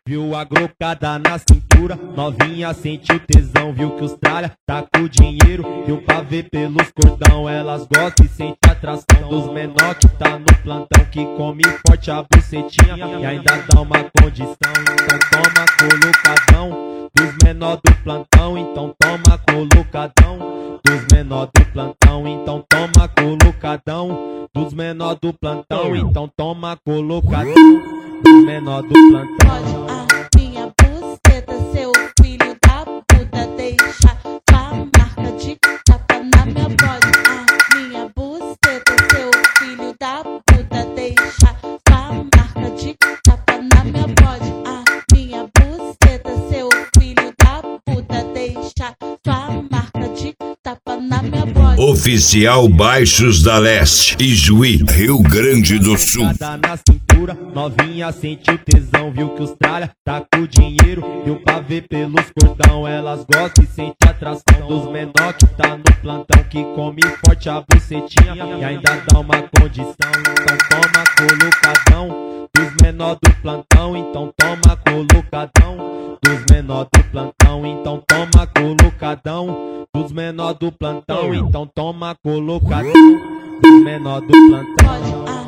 Viu a glocada na cintura, novinha sentiu tesão, viu que os tralha tá com dinheiro, deu pra ver pelos cordão. Elas gostam e sente atração dos menor que tá no plantão, que come forte a bucetinha e ainda dá uma condição. Então toma colocadão dos menor do plantão, então toma colocadão dos menor do plantão, então toma colocadão dos menor do plantão, então toma colocadão dos menor do plantão. A minha buceta, seu filho da puta, deixa tua marca de tapa na minha bode. A minha buceta, seu filho da puta, deixa tua marca de tapa na minha bode. A minha buceta, seu filho da puta, deixa tua marca de tapa na minha bode. Oficial Baixos da Leste, Ijuí, Rio Grande do Sul. Na cintura, novinha sentiu tesão, viu que os tralha tá com dinheiro, deu pra ver pelos cordão. Elas gostam e sente atração dos menor que tá no plantão, que come forte a bucetinha e ainda dá uma condição. Então toma colocadão dos menor do plantão, então toma colocadão dos menor do plantão, então toma colocadão dos menor do plantão, então toma colocadão dos menor do plantão.